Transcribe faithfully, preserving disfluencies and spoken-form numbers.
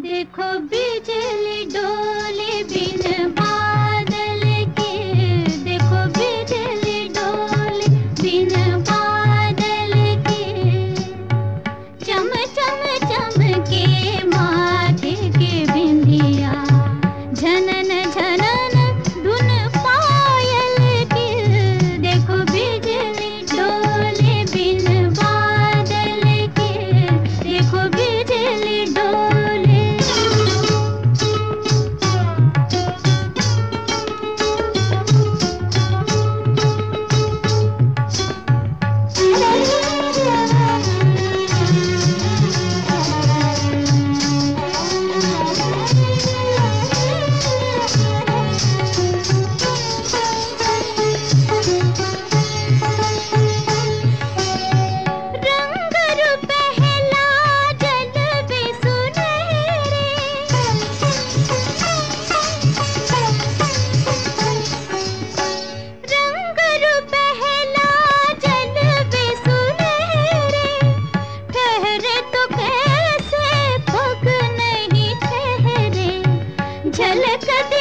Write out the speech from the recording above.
देखो बिजली डोले बिन बादल के, देखो बिजली डोले बिन बादल के। चम चम चमके माथे के बिंदिया, झनन झनन धुन पायल की। देखो बिजली डोले बिन बादल के, देखो बिजली डोले। झलक